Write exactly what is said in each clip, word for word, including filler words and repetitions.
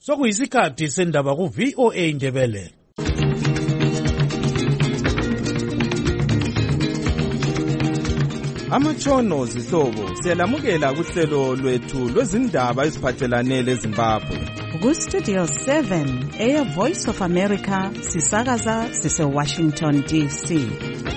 sokuyisikhathi sendaba ku V O A Ndebele. Amatshono zihlobo siyalamukela kuhlelo lwethu lwezindaba eziphathelane leZimbabwe. Ku Studio seven, Air Voice of America, sisakaza sise Washington D C.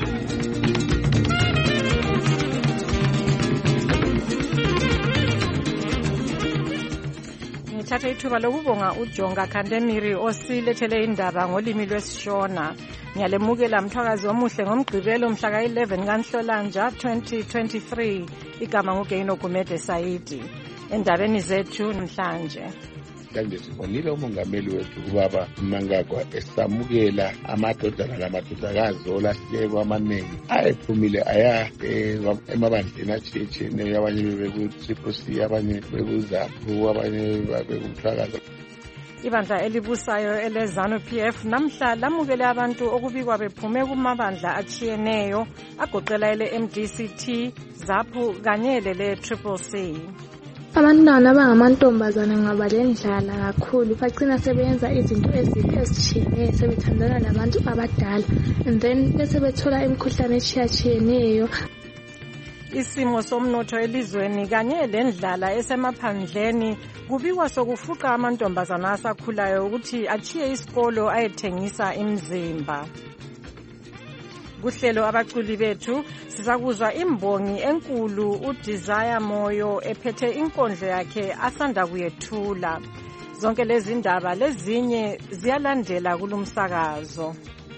Ngithatha ithuba lokubonga uJonga Khandemiri osilethele indaba ngolimi lwesiShona. Ngiyalemukela mthwakazi omuhle ngomgqibelo mhla ka eleven kaNhlolanja twenty twenty-three. Igama nguGeino Gumede Saidi. Endabeni zethu namhlanje. Kanje sibonile umongameli wethu ubaba Mnangagwa esamukela amadodana lamadodakazi olahleko amaningi ayephumile aya emabandleni atshiyetshiyeneyo, abanye bebeku-Triple C, abanye beku-ZAPU, abanye bebekuthakaza. Ibandla elibusayo eleZANU P F namhla lamukele abantu okubikwa bephume kumabandla atshiyeneyo agoqela ele M D C T, ZAPU kanye lele Triple C. Abantwana abangamantombazane ngabalendlala kakhulu bagcina sebenza izinto ezitshiyeneyo, sebethandana nabantu abadala and then bese bethola imikhuhlane etshiyatshiyeneyo. Isimo somnotho elizweni kanye lendlala esemaphandleni kubikwa sokufuqa amantombazana asakhulayo ukuthi achiye isikolo ayethengisa imizimba. Kuhlelo abaculi bethu sizakuzwa imbongi enkulu uDesire Moyo ephethe inkondlo yakhe asanda kuyethula. Zonke lezi ndaba lezinye ziyalandela kulumsakazo.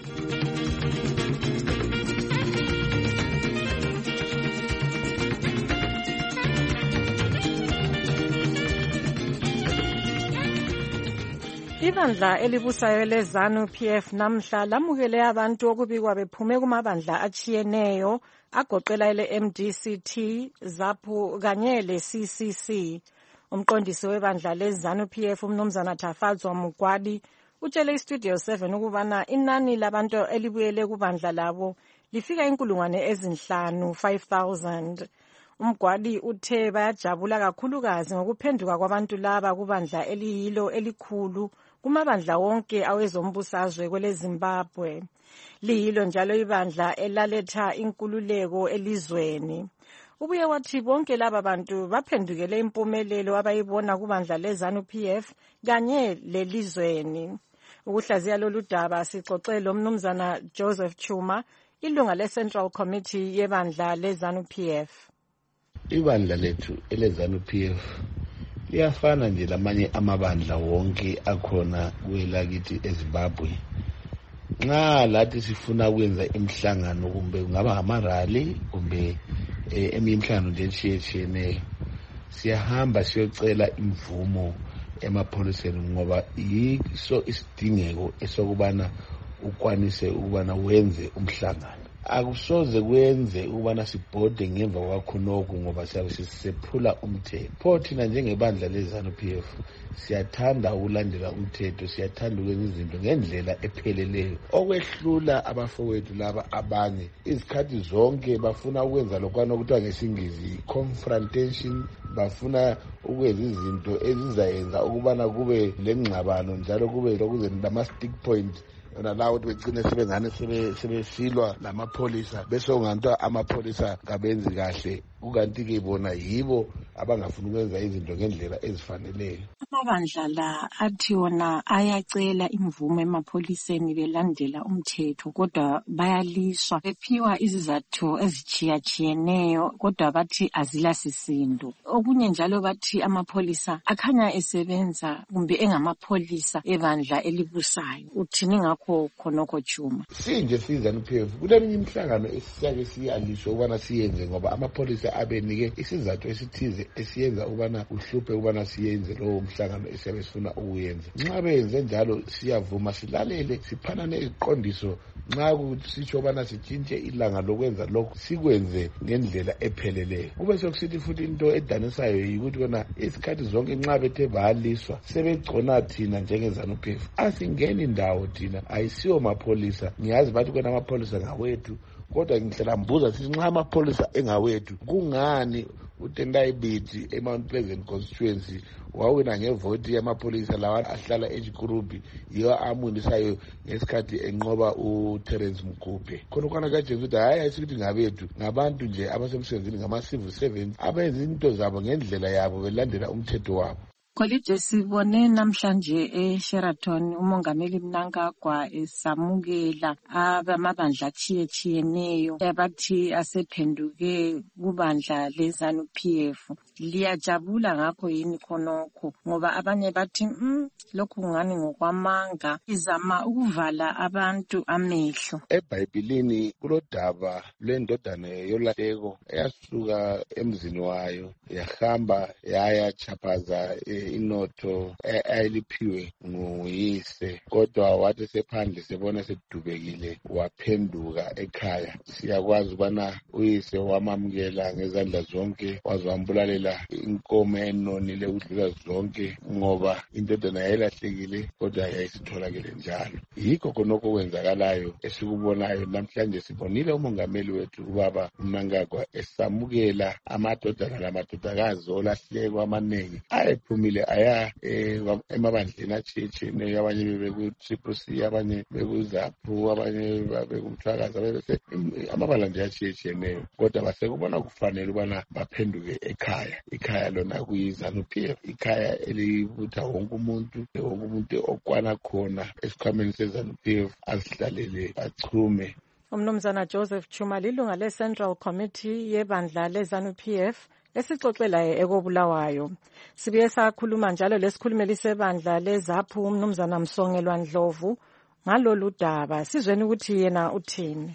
Ibandla elibusayo leZANU P F namhla lamukele abantu okubikwa bephume kumabandla atshiyeneyo agoqela ele M D C T, ZAPU kanye le C C C. Umqondisi webandla leZANU P F umnumzana Thafazwa Mugwadi utshele iStudio seven ukubana inani labantu elibuyele kubandla labo lifika inkulungwane ezinhlanu five thousand. Umgwadi uthe bayajabula kakhulukazi ngokuphenduka kwabantu laba kubandla eliyilo elikhulu kumabandla wonke awezombusazwe kwele Zimbabwe. Liyilo njalo ibandla elaletha inkululeko elizweni. Ubuye wathi bonke laba bantu baphendukele impumelelo abayibona kubandla leZANU P F kanye lelizweni. Ukuhlaziya lolu daba sixoxe lo mnumzana Joseph Chuma, ilunga leCentral Committee yebandla leZANU P F. Ibandla lethu eleZANU P F liyafana nje lamanye amabandla wonke akhona kwelakithi eZimbabwe. Nxa lathi sifuna ukwenza imhlangano kumbe kungaba amarally kumbe eminye imhlangano nje etshiyetshiyeneyo, siyahamba siyocela imvumo emapholiseni ngoba yiso isidingeko esokubana ukwanise ukubana wenze umhlangano. Akusoze kwenze ukubana sibhode ngemva kwakhonokho ngoba siyabe sisephula umthetho. Pho thina njengebandla leZANU P F siyathanda ukulandela umthetho, siyathanda ukwenza izinto ngendlela epheleleyo. Okwehlula abafowethu laba abanye izikhathi zonke bafuna ukwenza lokwana okuthiwa ngesingisi confrontation, bafuna ukwenza izinto ezizayenza ukubana kube lengxabano njalo kube lokuze lama stick point nalawo begcine sebengane sebesilwa lamapholisa bese unganto amapholisa kabenzi kahle, ukanti ke bona yibo abangafuna ukwenza izinto ngendlela ezifaneleyo. Amabandla la athi wona ayacela imvume emapholiseni belandela umthetho, kodwa bayaliswa bephiwa izizathu ezichiyachiyeneyo, kodwa bathi azilasisindo. Okunye njalo bathi amapholisa akhanya esebenza kumbe engamapholisa ebandla elibusayo. Uthini ngakho khonokho Chuma? Sinje siZANU P F kuleminye imihlangano esiyake siyalisho ubana siyenze ngoba amapholisa abenike isizathu esithize esiyenza ubana uhluphe ubana siyenze lowo mhlangano esiyabe sifuna ukuyenza. Nxa benze njalo siyavuma silalele, siphanane iziqondiso. Nxa kusitsho ubana sitshintshe ilanga lokwenza lokho sikwenze ngendlela epheleleyo. Kube sokusithi futhi into edanisayo yikuthi kona isikhathi zonke nxa bethe baliswa sebegcona thina njengeZANU P F asingeni indawo thina ayisiyo mapholisa. Ngiyazi bathi kona amapholisa ngawethu, kodwa ngihlala mbuza sithi nxa amapholisa engawethu kungani uTendai Biti eMount Pleasant constituency wawina ngevoti yamapholisa lawa ahlala eChikurubi yiwo amunisayo ngesikhathi enqoba uTerence Mgubhe. Khona kwana kaJesu ukuthi hayi ayisithi ngabethu ngabantu nje abasemsebenzini ngama-civil servants abenza into zabo ngendlela yabo belandela umthetho wabo. Kolide sibone namhlanje eSheraton umongameli Mnangagwa esamukela abamabandla achiyechiyeneyo abathi asephenduke kubandla leZANU P F. Liyajabula ngakho yini khonokho ngoba abanye bathi mm, lokhu ngani ngokwamanga izama ukuvala abantu amehlo. EBhayibhelini kulodaba lwendodana yolahleko eyasuka emzini wayo yahamba yaya chaphaza inotho ayiliphiwe nguyise, kodwa wathi sephandle sebona sedubekile waphenduka ekhaya. Siyakwazi ukubana uyise wamamukela ngezandla zonke wazambulalela inkomo enonile udlula zonke ngoba indodana yayilahlekile kodwa yayisitholakele njalo. Yikho khonokho kwenzakalayo esikubonayo namhlanje. Sibonile umongameli wethu ubaba Mnangagwa esamukela amadodana lamadodakazi olahleko amaningi ayephumile aya emabandleni achiyechiyeneyo, abanye bebeku-Triple C, abanye beku-ZAPU, abanye bekumthwakazi, bese amabandla nje achiyechiyeneyo, kodwa basekubona kufanele ukubana baphenduke ekhaya. Ikhaya lona kuyiZANU P F, ikhaya elibutha wonke umuntu, wonke umuntu okwana khona esikhwameni seZANU P F azihlalele achume. Umnumzana Joseph Chuma lilunga le-Central Committee yebandla leZANU P F esixoxelayo ekobulawayo. Sibuye sakhuluma njalo lesikhulumeli sebandla leZAPU umnumzana Msongelwa Ndlovu ngalolu daba. Sizweni ukuthi yena uthini.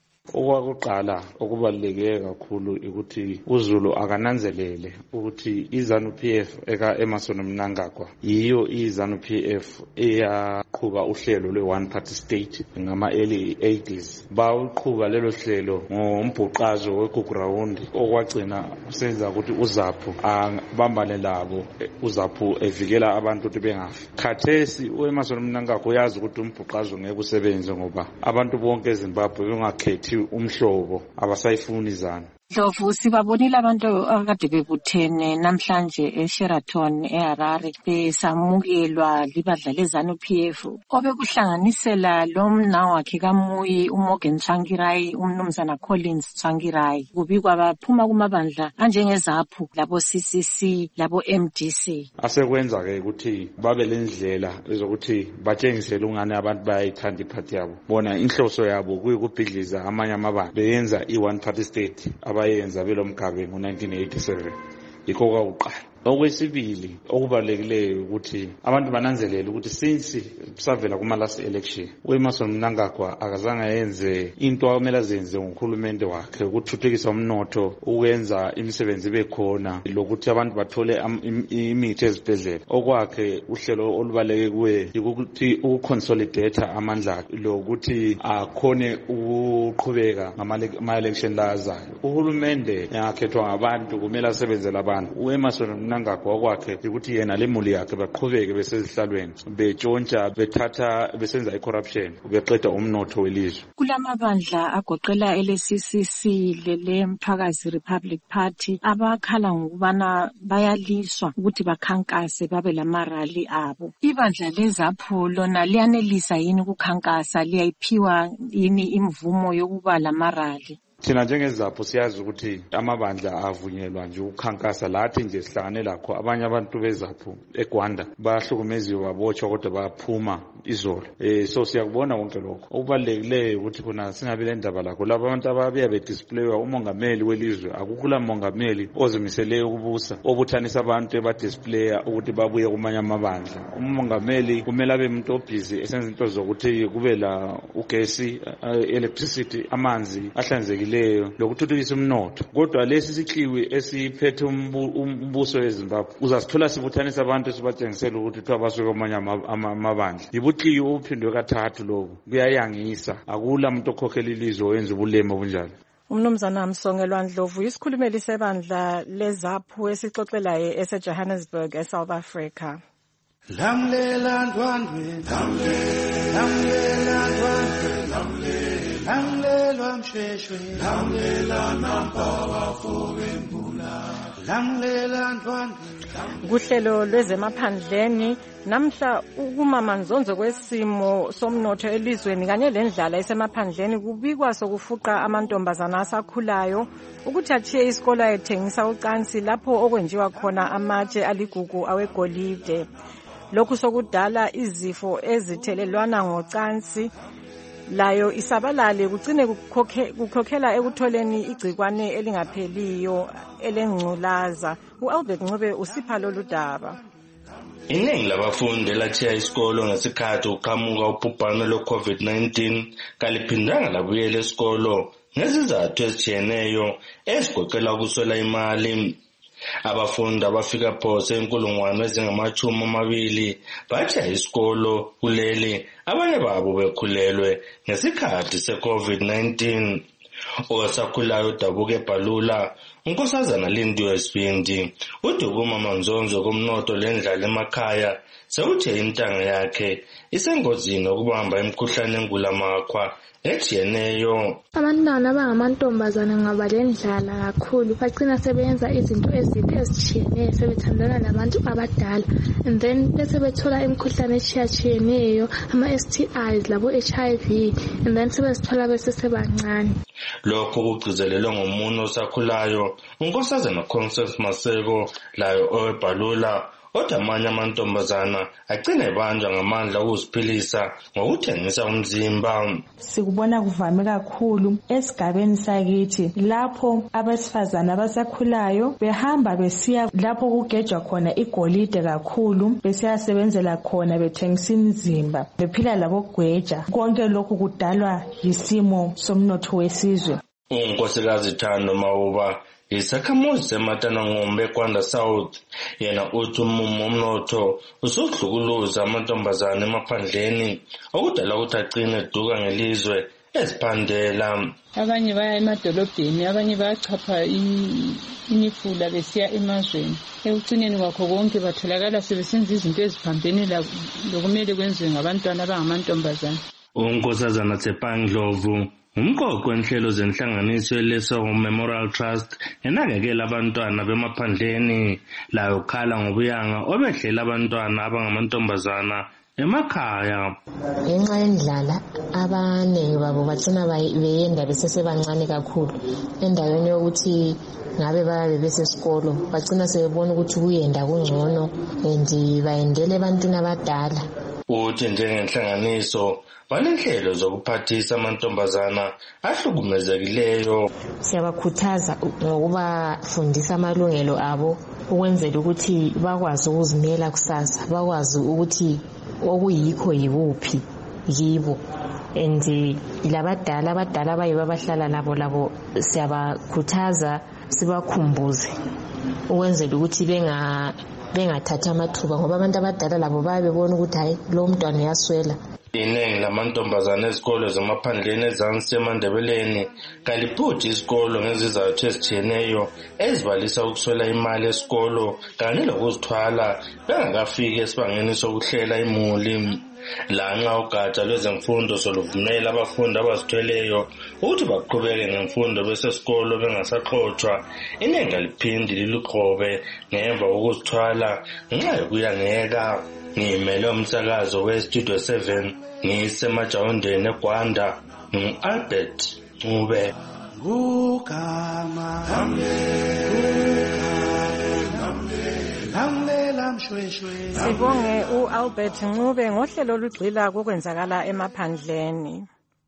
Okwakuqala okubaluleke kakhulu ukuthi uZulu akananzelele ukuthi iZANU P F eka Emmerson Mnangagwa yiyo iZANU P F eyaqhuba uhlelo lwe-one party state ngama early eighties. Bawuqhuba lelo hlelo ngombhuqazo weGugurawundi okwagcina usenza ukuthi uZAPU abambane labo, uZAPU evikela abantu ukuthi bengafi. Khathesi uEmmerson Mnangagwa uyazi ukuthi umbhuqazo ngeke usebenze ngoba abantu bonke eZimbabwe bengakhethi umhlobo abasayifuni iZANU. Ndlovu, sibabonile abantu akade bebuthene namhlanje eSheraton eHarare besamukelwa libandla leZANU P F obekuhlanganisela lo mna wakhe kaMuyi uMorgan Tsvangirai, umnumzana Collins Tsvangirai. Kubikwa baphuma kumabandla anjengeZAPU labo C C C labo M D C. Asekwenza ke ukuthi babe lendlela ezokuthi batshengisele ungane abantu bayayithanda iphathi yabo. Bona inhloso yabo kuyikubhidliza amanye amabandla beyenza i-one party state abayenza belomgabe ngo nineteen eighty-seven. Yikho kwakuqala. Okwesibili okubalulekileyo ukuthi abantu bananzelele ukuthi since savela kuma last election uEmmerson Mnangagwa akazange yenze into akumele azenze ngokhulumende wakhe ukuthuthukisa umnotho, ukwenza imisebenzi bekhona, lokuthi abantu bathole imithi ezibhedlela. Okwakhe uhlelo olubaleke kuwe ukuthi ukuconsolidate amandla lokuthi akhone ukuqhubeka ngama election lazayo. Uhulumende yakhethwa ngabantu kumele asebenzele abantu. uEmmerson Mnangagwa kwakhe ukuthi yena lemuli yakhe baqhubeke besezihlalweni betshontsha bethatha besenza icorruption beqeda umnotho welizwe. Kulamabandla agoqela L C C C lele Mphakazi Republic Party abakhala ngokubana bayaliswa ukuthi bakhankase babe lamarali abo. Ibandla leZAPU lona liyanelisa yini ukukhankasa, liyayiphiwa yini imvumo yokuba lamarali? Thina njengeZAPU siyazi ukuthi amabandla avunyelwa nje ukukhankasa lathi nje sihlangane lakho. Abanye abantu beZAPU eGwanda bahlukumeziwe babotshwa kodwa baphuma izolo. Eh so siyakubona konke lokho. Okubalekile ukuthi khona singabe le ndaba lakho laba abantu ababuya bedisplayiwa umongameli welizwe. Akukho mongameli ozimisele ukubusa obuthanisa abantu ebadisplaya ukuthi babuye kumanye amabandla. Umongameli kumele abe umuntu obhizi esenza into zokuthi kube la ugesi, electricity, amanzi ahlanzekile lokuthuthukisa umnotho. Kodwa lesi sikhiwe esiphethe umbuso weZimbabwe uzasithola sibuthanisa abantu sibatshengisela ukuthi kuthiwa basuka kwamanye amabandla. Yibuthiyo uphindwe kathathu lokho. Kuyayangisa. Akula umuntu okhokhela ilizwe oyenza ubulema obunjalo. Umnumzana Msongelwa Ndlovu isikhulumeli sebandla leZAPU esixoxelayo eseJohannesburg eSouth Africa. Lamlela ndwandwe, lamlela ndwandwe, lamlela lamlelwa mshweshwe lamlela nampa bafowembula lamlela ntwandwe. Kuhlelo lwezemaphandleni namhla ukumamanzonzo kwesimo somnotho elizweni kanye lendlala esemaphandleni kubikwa sokufuqa amantombazana asakhulayo ukuthi athiye isikolo ayethengisa ucansi lapho okwenziwa khona amatshe aligugu awegolide. Lokhu sokudala izifo ezithelelwana ngocansi layo isabalale kugcine kukhokhela ekutholeni igcikwane elingapheliyo elengculaza. uAlbert Ncube usipha lolu daba. Iningi labafundi elachiya isikolo ngesikhathi uqhamuka ubhubhane lwe-COVID nineteen kaliphindanga labuyela esikolo ngezizathu ezijiyeneyo ezigoqela ukuswela imali. Abafundi abafika phose inkulungwane ezingamachumi amabili bachiya isikolo kuleli, abanye babo bekhulelwe ngesikhathi se-COVID nineteen. Osakhulayo uDabuka eBhalula, unkosazana Lindiwe Sibindi, uthi ukumamanzonzo komnotho lendlala emakhaya sewuthe intanga yakhe isengozini ukubamba imikhuhlane engulamakhwa ejiyeneyo. Abantwana abangamantombazana ngaba lendlala kakhulu bagcina sebenza izinto ezimbi ezitshiyeneyo sebethandana labantu abadala, and then bese bethola imikhuhlane etshiyatshiyeneyo ama-S T Is labo H I V, and then sebezithola besesebancane. Lokho kugcizelelwe ngomunye osakhulayo unkosazana Constance Maseko layo oweBhalula, kodwa amanye amantombazana agcine ebanjwa ngamandla okuziphilisa ngokuthengisa umzimba. Sikubona kuvame kakhulu esigabeni sakithi lapho abesifazana abasakhulayo behamba besiya lapho kugejwa khona igolide kakhulu, besiyasebenzela khona bethengisa imizimba, bephila labogweja. Konke lokhu kudalwa yisimo somnotho wesizwe. Unkosikazi Thando Mawuba isakhamuzi seMatanangombe eKwanda South, yena uthi umumo omnotho usuhlukuluza amantombazane emaphandleni okudala ukuthi agcine eduka ngelizwe eziphandela. Abanye baya emadolobheni, abanye bayachapha imifula besiya emazweni. Ekugcineni kwakho konke batholakala sebesenza izinto eziphambene lokumele kwenziwe ngabantwana abangamantombazane. Unkosazana Tsepangdlovu, umqoqo wenhlelo zenhlanganiso yeLesotho Memorial Trust enakekela abantwana bemaphandleni, layo khala ngobuyanga obehlela abantwana abangamantombazana emakhaya. Ngenxa yendlala abaningi babo bagcina beyenda besesebancane kakhulu, endaweni yokuthi ngabe babe besesikolo bagcina sebebona ukuthi kuyenda kungcono and bayendele ebantwini abadala. Uthi njengenhlanganiso banenhlelo zokuphathisa amantombazana ahlukumezekileyo. Siyabakhuthaza ngokubafundisa amalungelo abo ukwenzela ukuthi bakwazi ukuzimela kusasa, bakwazi ukuthi okuyikho yikuphi yibo. And labadala abadala bayibo abahlala labo labo siyabakhuthaza sibakhumbuze ukwenzela ukuthi benga bengathatha amathuba, ngoba abantu abadala labo bayabebona ukuthi hayi lo mntwana uyaswela. Iningi lamantombazane ezikolo zemaphandleni ezansi eMandebeleni kaliphuthi isikolo ngezizathu ezijiyeneyo ezibalisa ukuswela imali esikolo kanye lokuzithwala bengakafiki esibangeni sokuhlela imuli. Lanxa ugatsha lwezemfundo soluvumela abafundi abazithweleyo ukuthi baqhubeke ngemfundo besesikolo bengasaxoxwa, iningi aliphindi liluqobe ngemva kokuzithwala ngenxa yokuyangeka. Ngimele umsakazo weStudio seven ngisemajawundeni eGwanda, ngu-Albert Ncube. Ngugama lamlela mshweshwe. Sibonge uAlbert Ncube ngohlelo olugxila kokwenzakala emaphandleni.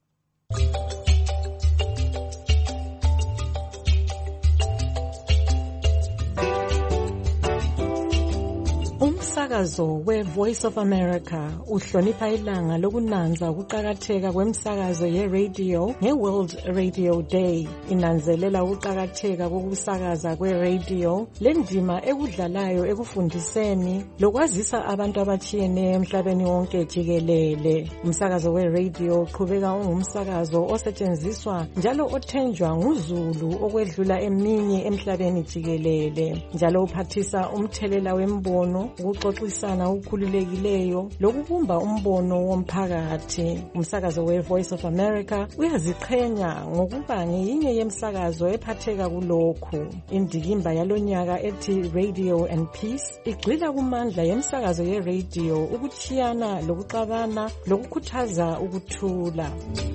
Umsakazo we-Voice of America uhlonipha ilanga lokunanza ukuqakatheka kwemsakazo ye-radio nge-World Radio Day. Inanzelela ukuqakatheka kokusakaza kwe-radio, lendima ekudlalayo ekufundiseni lokwazisa abantu abatshiyeneyo emhlabeni wonke jikelele. Umsakazo we-radio uqhubeka ungumsakazo osetshenziswa njalo othenjwa nguzulu okwedlula eminye emhlabeni jikelele, njalo uphathisa umthelela wembono ukuxoxisana ukukhululekileyo lokubumba umbono womphakathi. Umsakazo we-Voice of America uyaziqhenya ngokuba ngeyinye yemsakazo ephatheka kulokhu. Indikimba yalonyaka ethi Radio and Peace igxila kumandla yemsakazo ye-radio ukuchiyana lokuxabana lokukhuthaza ukuthula.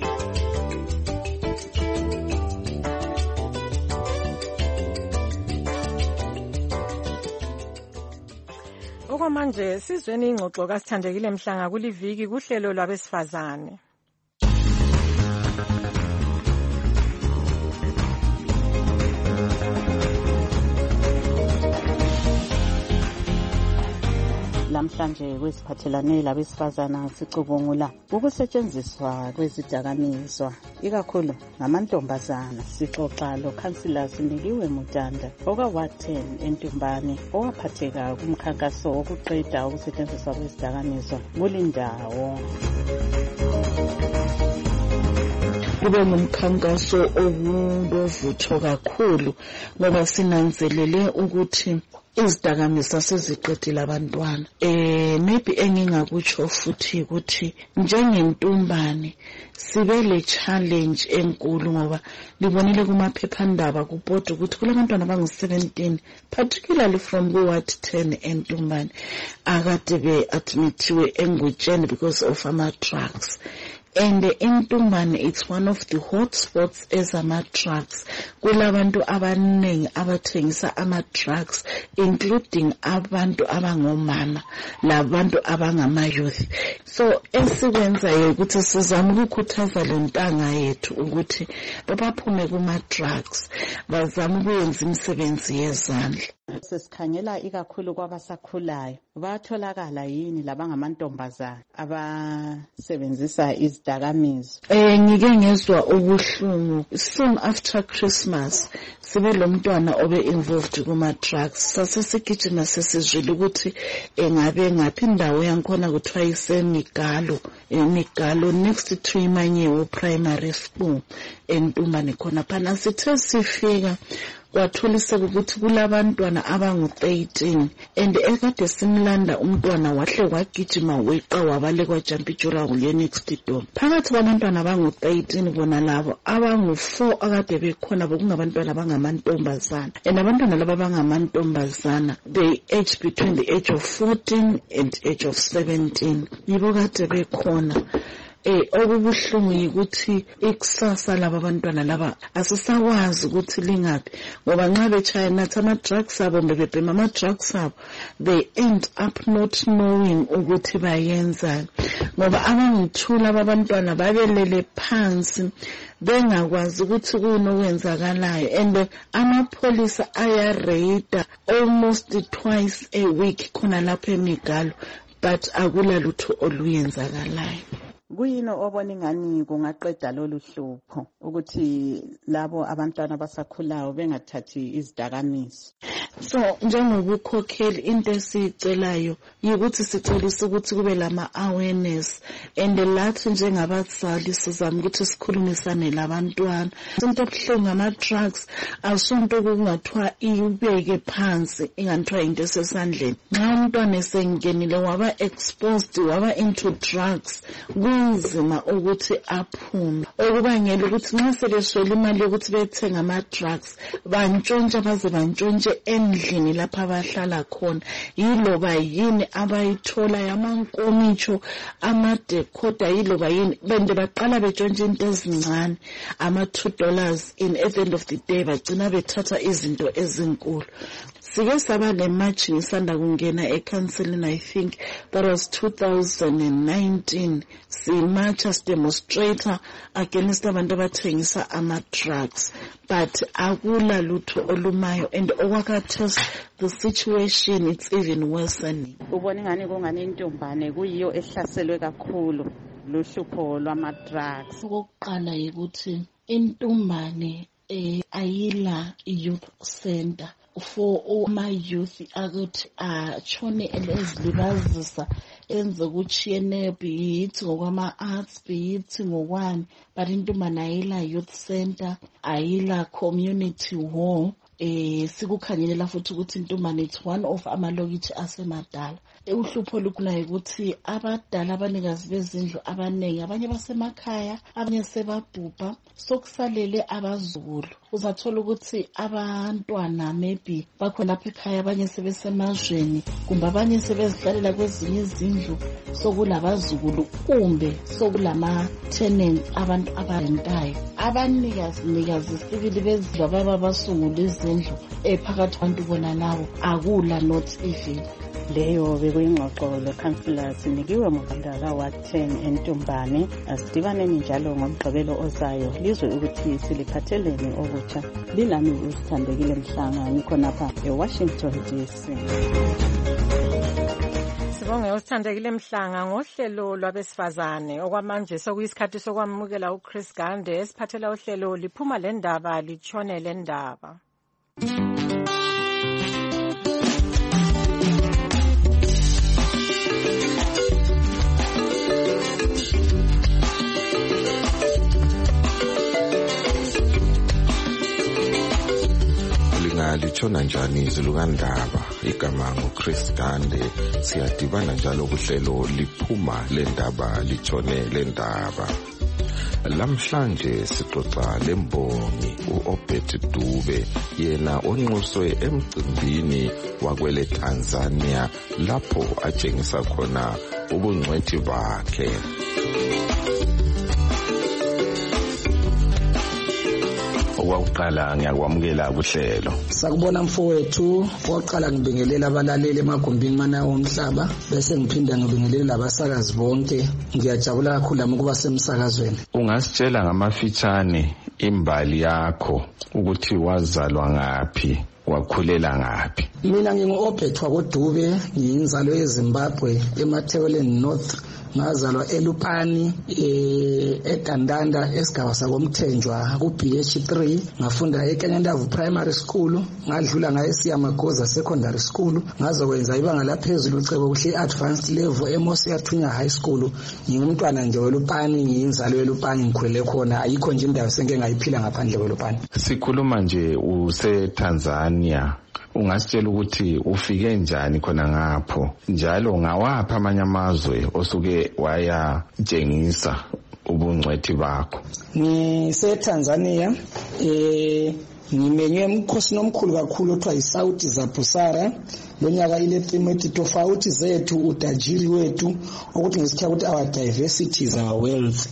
Okwamanje sizweni ingxoxo kasithandekile Mhlanga kuliviki kuhlelo lwabesifazane. Lamhlanje kwesiphathelane labesifazana sicubungula ukusetshenziswa kwezidakamizwa ikakhulu ngamantombazana. Sixoxa loKhansila Sinikiwe Mutanda oka Ward ten eNtumbane owaphatheka kumkhankaso wokuqeda ukusetshenziswa kwezidakamizwa kulindawo. Kube ngumkhankaso obulovutho kakhulu ngoba sinanzelele ukuthi izidakamizwa seziqedile abantwana. Eh maybe engingakutsho futhi ukuthi njengentumbane sibe le challenge enkulu ngoba libonile kumaphephandaba kubhoda ukuthi kulabantwana abangu seventeen particularly from Ward ten eNtumbane akade be admittiwe engutsheni because of ama drugs. And in Tumbane, it's one of the hotspots as ama drugs. Kulabantu abanengi abathengisa ama drugs, including abantu abangomama, labantu abangama youth. So esikwenzayo ukuthi sizama ukukhuthaza lentanga yethu ukuthi babaphume kuma drugs, bazama ukuyenza imisebenzi yezandla. Sesikhangela ikakhulu kwabasakhulayo. Batholakala yini labangamantombazana abasebenzisa izidakamizwa? Eh ngike ngezwa ubuhlungu soon after Christmas sibe lo mntwana obe involved kuma drugs. Sasesigijima sesizwile ukuthi engabe ngaphi indawo yankhona kuthiwa isemigalo emigalo next to Imanyewo primary school eNtumbane khona phana. Sithe sifika kwatholiseka ukuthi kulabantwana abangu thirteen and ekade simlanda umntwana wahle wagijima weqa wabale kwa Jampijura kule next door. Phakathi kwabantwana abangu thirteen bona labo abangu four akade bekhona bokungabantwana abangamantombazana, and abantwana laba abangamantombazana they age between the age of fourteen and age of seventeen. Yibo kade bekhona. Eh okubuhlungu yikuthi ikusasa laba bantwana laba asisakwazi ukuthi lingaphi ngoba nxa bechaya nathi ama drugs abo bebebhema ama drugs abo they end up not knowing ukuthi bayenza ngoba abangithula abantwana babelele phansi bengakwazi ukuthi kunokwenzakalayo, and amapolisa ayareyida almost twice a week khona lapha emigalo, but akula lutho oluyenzakalayo. Kuyino obona ingani kungaqeda lolu hlupho ukuthi labo abantwana basakhulayo bengathathi izidakamizwa? So njengobukhokheli into esicelayo yikuthi sicelisa ukuthi kube lama awareness, and lathi njengabazali sizama ukuthi sikhulumisane labantwana. Into ebuhlungu ama drugs asonto kungathiwa iyubeke phansi ingathiwa into esesandleni. Nxa umntwana esengenile waba exposed waba into drugs kunzima ukuthi aphume, okubangela ukuthi nxa sebeswela imali yokuthi bethenga ama drugs bantshontsha baze bantshontshe endlini lapha abahlala khona. Yiloba yini abayithola yamankomitsho amadecoder yiloba yini bende baqala betshontshe into ezincane ama two dollars in at the end of the day bagcina bethatha izinto ezinkulu. Sike saba le march ngisanda kungena ecounseling, I think that was two thousand nineteen. Si march as demonstrator against abantu abathengisa ama drugs, but akula lutho olumayo, and okwakhathesi the situation it's even worsening. Ubona ngani kungani intombane kuyiyo ehlaselwe kakhulu luhlupho lwama drugs? Okokuqala yikuthi intombane eh ayila youth center for all my youth akuthi achone ezilibazisa enze kuchiyene bithi ngokwama arts bithi ngokwani, but intombane ayila youth center ayila community hall. Eh sikukhanyelela futhi ukuthi intombane it's one of amalokithi asemadala uhlupho lukhulayo ukuthi abadala abanikazi bezindlu abaningi abanye basemakhaya abanye sebabhubha sokusalele abazukulu uzathola ukuthi abantwana maybe bakhona lapha ekhaya abanye sebesemazweni kumbe abanye sebezihlalela kwezinye izindlu sokulabazukulu kumbe sokulama tenants abantu abarentayo abanikazi nikazi sibili bezindlu ababa basungula izindlu ephakathi kwabantu bona labo akula not even leyo bekuyingxoxo lekhansila sinikiwe muvundala wa ten eNtumbane. Asidibaneni njalo ngomgqibelo ozayo lizwe ukuthi siliphatheleni okutsha. Linami usithandekile Mhlanga ngikhonapha eWashington D C. Sibonge usithandekile Mhlanga ngohlelo lwabesifazane okwamanje sokuyisikhathi sokwamukela uChris Gande esiphathela uhlelo liphuma le ndaba litshone le ndaba. Litshona njani izilukandaba igama nguChris Gande siyadibana njalo kuhlelo liphuma le ndaba litshone le ndaba. Lamhlanje sixoxa lembongi uObed Dube yena onxuswe emcimbini wakwele Tanzania lapho atshengisa khona ubungcwethi bakhe. Okwaqala ngiyakwamukela kuhlelo. Sakubona mfowethu, oqala ngibingelela abalaleli emagumbini mana omhlaba bese ngiphinda ngibingelela labasakazi bonke. Ngiyajabula kakhulu ukuba semsakazweni. Ungasitshela ngamafitshane imbali yakho ukuthi wazalwa ngapi? Wakhulela ngapi? Mina nginguObed Dube, ngiyinzalo yeZimbabwe eMatheweleni North. Ngazalwa eLupani eh eGandanda esigaba sakomthenjwa ku B H three ngafunda eKenyandavu Primary School ngadlula ngaye Siyamagoza Secondary School ngazokwenza ibanga laphezulu ucebo kuhle advanced level eMosiyathunya High School. Ngingumntwana nje weLupani, ngiyinzalo yeLupani, ngikhulele khona, ayikho nje indawo senge ngayiphila ngaphandle kweLupani. Sikhuluma nje use Tanzania, ungasitshela ukuthi ufike njani khona ngapho njalo ngawapha amanye amazwe osuke waya tshengisa ubungcwethi bakho? Ngise Tanzania eh ngimenywe emkhosini omkhulu kakhulu othiwa iSouth Zabusara. Lonyaka ile theme tofauti zethu utajiri wethu ukuthi ngisikha ukuthi our diversity is our wealth.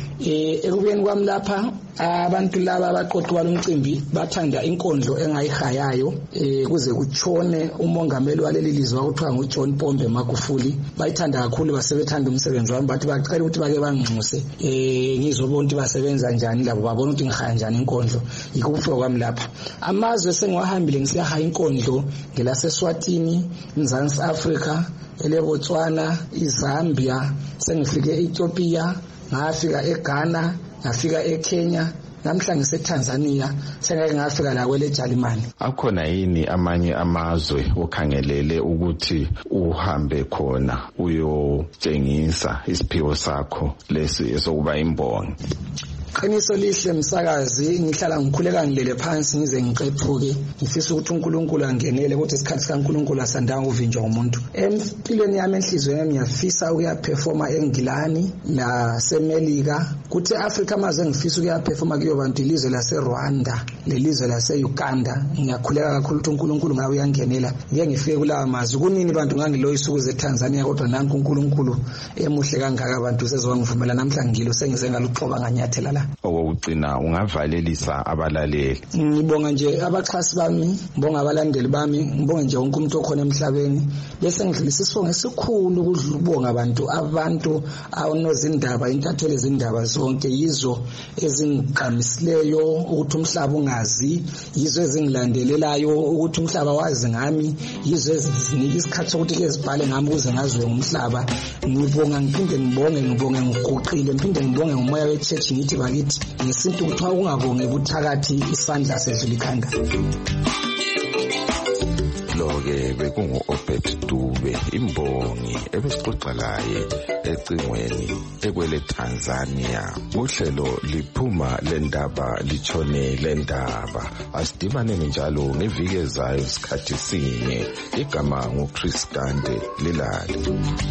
Eh ekubeni kwami lapha abantu laba abaqoqwa lomcimbi bathanda inkondlo engayihayayo eh kuze kutshone umongameli waleli lizwe okuthiwa nguJohn Pombe Magufuli. Bayithanda kakhulu, basebethanda umsebenzi wami, bathi bacela ukuthi bake bangxuse eh ngizobona ukuthi basebenza njani labo, babona ukuthi ngihaya njani inkondlo. Yikho kufika kwami lapha. Amazwe sengiwahambile ngisiyahaya inkondlo ngelase Swatini, Mzansi Africa, eleBotswana, iZambia, sengifike eEthiopia, ngafika eGhana, ngafika eKenya, namhla ngiseTanzania, sengake ngafika la kwele Jalimani. Akhona yini amanye amazwe okhangelele ukuthi uhambe khona uyotshengisa isiphiwo sakho lesi esokuba imbongi? Qiniso lihle msakazi, ngihlala ngikhuleka ngilele phansi ngize ngiqephuke, ngifisa ukuthi uNkulunkulu angenele ukuthi isikhathi sikaNkulunkulu asandanga uvinjwa umuntu. Empilweni yami enhlizweni yami ngiyafisa ukuya performa eNgilani la seMelika, kuthi eAfrica maze ngifisa ukuya performa kuyo bantu ilizwe lase Rwanda, lelizwe lase Uganda. Ngiyakhuleka kakhulu ukuthi uNkulunkulu ngabe uyangenela. Ngeke ngifike kulawa mazwe. Kunini bantu ngangiloyisa ukuze eTanzania, kodwa nanku uNkulunkulu emuhle kangaka abantu sezongivumela namhla ngilo sengize ngaluxoba nganyathela la. Okugcina ungavalelisa abalaleli. Ngibonga nje abaxhasi bami, ngibonga abalandeli bami, ngibonga nje wonke umuntu okhona emhlabeni. Bese ngidlulisa isongo esikhulu ukudlula ubonga abantu abantu awunozindaba, intatheli zindaba zonke yizo ezingqamisileyo ukuthi umhlaba ungazi, yizo ezingilandelelayo ukuthi umhlaba wazi ngami, yizo ezinika isikhathi sokuthi ke zibhale ngami ukuze ngazwe umhlaba. Ngibonga ngiphinde ngibonge ngibonge ngiguqile ngiphinde ngibonge ngomoya wechurch ngithi bakithi ngesintu kuthiwa ungabonge buthakathi isandla sedlula ikhanda. Lo-ke ke bekungu Obed Dube imbongi ebesixoxa laye ecingweni ekwele Tanzania. Uhlelo liphuma lendaba litshone lendaba. Asidibane njalo ngeviki ezayo isikhathi sinye. Igama nguChris Gande lilali.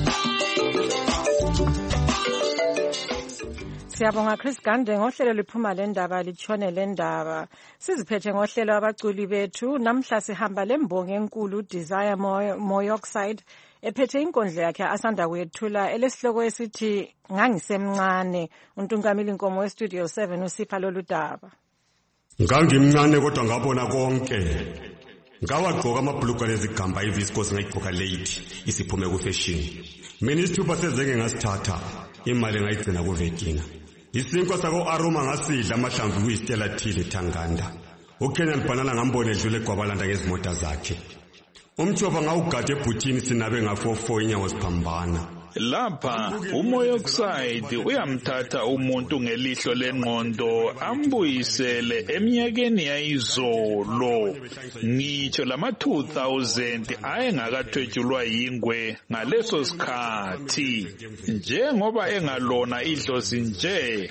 Siyabonga Chris Gande ngohlelo liphuma lendaba litshone lendaba. Siziphethe ngohlelo abaculi bethu. Namhla sihamba lembongi enkulu Desire Moyoxide ephethe inkondlo yakhe asanda kuyethula elesihloko esithi ngangisemncane. Untungamili Nkomo weStudio seven usipha lolu daba. Ngangimncane kodwa ngabona konke. Ngawagqoka amabhulukwa lezigamba iviscose ngayigqoka late isiphume ku fashion. Mina isithupha sezenge ngasithatha imali ngayigcina ku Vekina. Isinkwa sako Aroma ngasidla amahlamvu kuyistela thile Thanganda. UKenyan Banana ngambone edlule eGwabalanda ngezimota zakhe. Umthofa ngawugade ebhuthini sinabe nga four four inyawo ziphambana. Lapha uMoyoxide uyamthatha umuntu ngelihlo lengqondo ambuyisele eminyakeni yayizolo. Ngitsho lama two thousand ayengakathwetshulwa yingwe ngaleso sikhathi. Njengoba engalona idlozi nje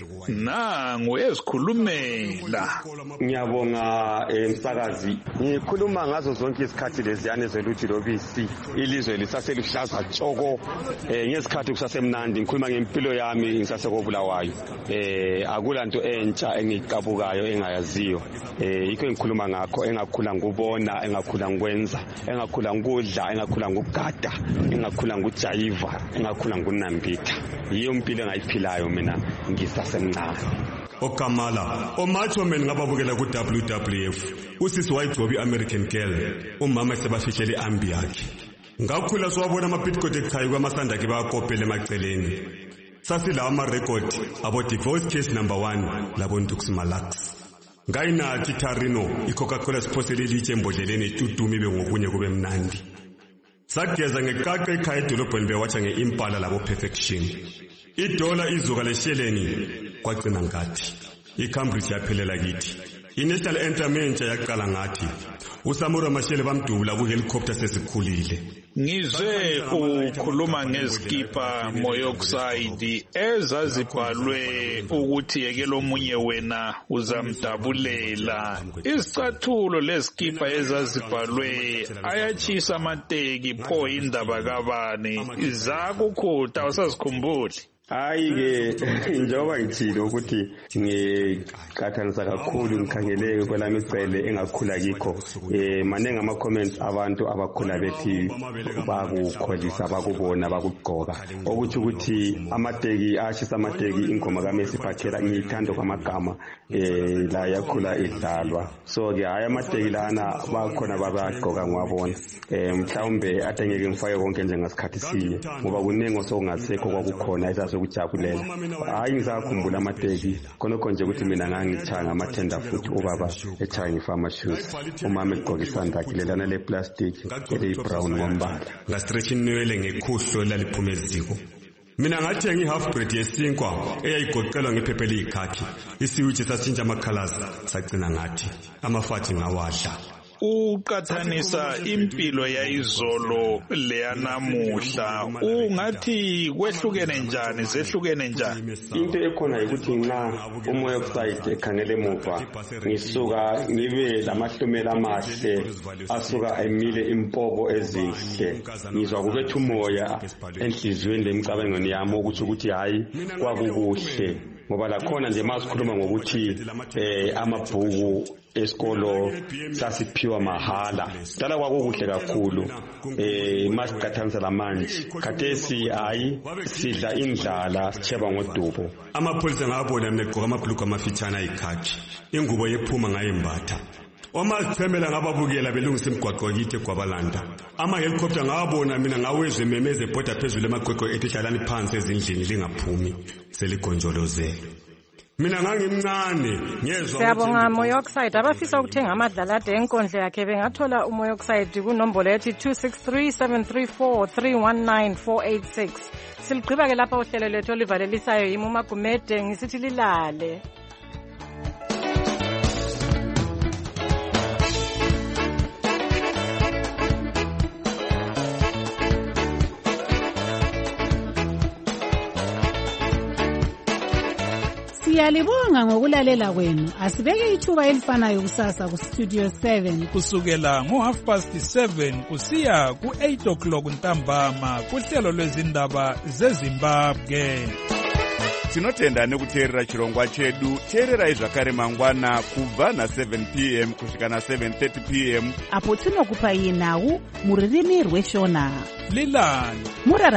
nangu ezikhulumela. Ngiyabonga emsakazi. Ngikhuluma ngazo zonke isikhathi leziyane zeluthi lobisi. Ilizwe lisaseluhlaza tshoko. Ngesikhathi kusasemnandi ngikhuluma ngempilo yami ngisasekobulawayo eh akulanto entsha engikabukayo engayaziyo eh yikho ngikhuluma ngakho engakhula ngubona engakhula ngikwenza engakhula ngudla engakhula ngugada engakhula ngujayiva engakhula ngunambitha yiyo impilo engayiphilayo mina ngisasemncane. Okamala omacho men ngababukela ku W W F usisi wayigcobi American Girl umama sebafihlele ambi yakhe. Ngakhula siwabona amabitcoin echayi kwamasanda ke bayakopela emaceleni. Sasila ama record abo divorce case number one labo Ntux Malax. Ngayinathi Tarino iCoca-Cola siphosele ilitshe embodleleni etutumi bengokunye kube mnandi. Sageza ngeqaqe ekhaya edolobheni bewatsha ngeimpala labo Perfection. Idola izuka lesheleni kwagcina ngathi. ICambridge yaphelela kithi. INational Entertainment yaqala ngathi. Usamura Mashele bamdubula ku helicopter sesikhulile. Ngizwe ukhuluma ngezikipa Moyoxide ezazibhalwe ukuthi yekela omunye wena uzamdabulela. Isicathulo lezikipa ezazibhalwe ayachisa amateki pho indaba kabani izakukhutha usazikhumbuli. Hayi ke njengoba ngithile ukuthi ngiqathanisa kakhulu ngikhangeleke kwelami icele engakhula kikho eh manenge ama comments abantu abakhula bethi bakukholisa bakubona bakugqoka ukuthi ukuthi amateki ashisa amateki ingoma kaMessi Phathela ngiyithando kwamagama eh la yakhula idlalwa so ke haya amateki lana bakhona babagqoka ngwabona eh mhlawumbe atengeke ngifake konke njengasikhathi sinye ngoba kunengo sokungasekho kwakukhona isazo ukujabulela hayi ngisakhumbula amateki khonokho nje ukuthi mina ngangithanga amathenda futhi ubaba ethanga ifama shoes umama egqoka isandla kilelana le plastic ele brown ngombala nga stretch inwele ngekhuhlo laliphuma eziko. Mina ngathi ngi half breed yesinkwa eyayigoqelwa ngephephe likhakhi isiwitshi sasintsha ama colors sagcina ngathi amafathi ngawadla. Uqathanisa impilo yayizolo leyanamuhla ungathi kwehlukene njani zehlukene njani. Into ekhona ukuthi nxa uMoyoxide ekhangele emuva ngisuka ngibe lamahlumela amahle asuka emile impobo ezinhle ngizwa kubethu umoya enhlizweni lemicabangweni yami ukuthi ukuthi hayi kwakukuhle ngoba la khona nje masikhuluma ngokuthi eh amabhuku esikolo sasiphiwa mahala dala kwakukuhle kakhulu eh masiqathanisa lamanje khathesi hayi sidla indlala sicheba ngodubo. Amapholisa ngabona mina egqoka amabhulukwe amafitshana ayikhakhi ingubo yephuma ngayembatha omasichemela ngababukela belungisa imigwaqo kithi eGwabalanda ama helicopter ngabona mina ngawezwe memeze ebhoda phezulu emagqeqo ethi hlalani phansi ezindlini lingaphumi seligonjolozele. Mina ngangimncane ngezwe. Siyabonga Moyoxide abafisa ukuthenga amadlalade enkondlo yakhe bengathola uMoyoxide kunombolo ethi two six three seven three four three one nine four eight six. Siligqiba ke lapha uhlelo lethu olivalelisayo yimi uMagumede ngisithi lilale. Siyalibonga ngokulalela kwenu. Asibeke ithuba elifanayo kusasa ku Studio seven kusukela ngo half past seven kusiya ku eight o'clock ntambama kuhlelo lwezindaba zeZimbabwe. Tinotenda nekuteerera chirongwa chedu. Teererai zvakare mangwana kubva na seven p m kusvika na seven thirty p m apo tinokupai nhau muririmi rweshona. Lilani.